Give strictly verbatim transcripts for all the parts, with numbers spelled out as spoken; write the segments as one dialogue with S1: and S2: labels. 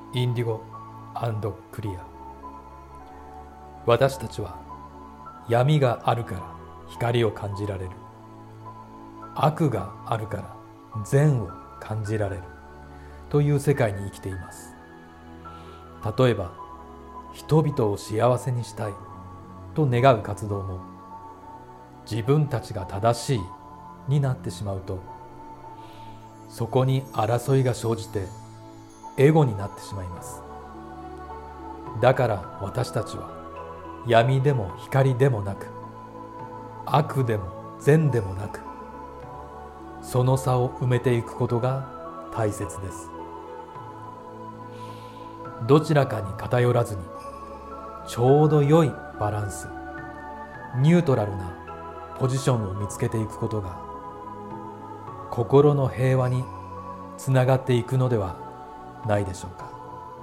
S1: インディゴ&クリア。私たちは闇があるから光を感じられる。悪があるから善を感じられるという世界に生きています。例えば、人々を幸せにしたいと願う活動も、自分たちが正しいになってしまうと、そこに争いが生じてエゴになってしまいます。だから私たちは闇でも光でもなく、悪でも善でもなく、その差を埋めていくことが大切です。どちらかに偏らずに、ちょうど良いバランス、ニュートラルなポジションを見つけていくことが、心の平和につながっていくのではないでしょうか。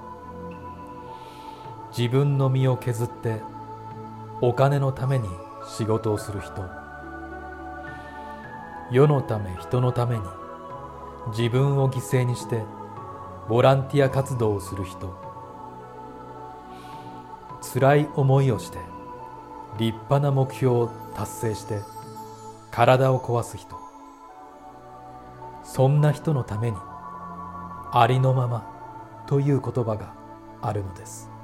S1: 自分の身を削ってお金のために仕事をする人、世のため人のために自分を犠牲にしてボランティア活動をする人、辛い思いをして立派な目標を達成して体を壊す人、そんな人のためにありのままという言葉があるのです。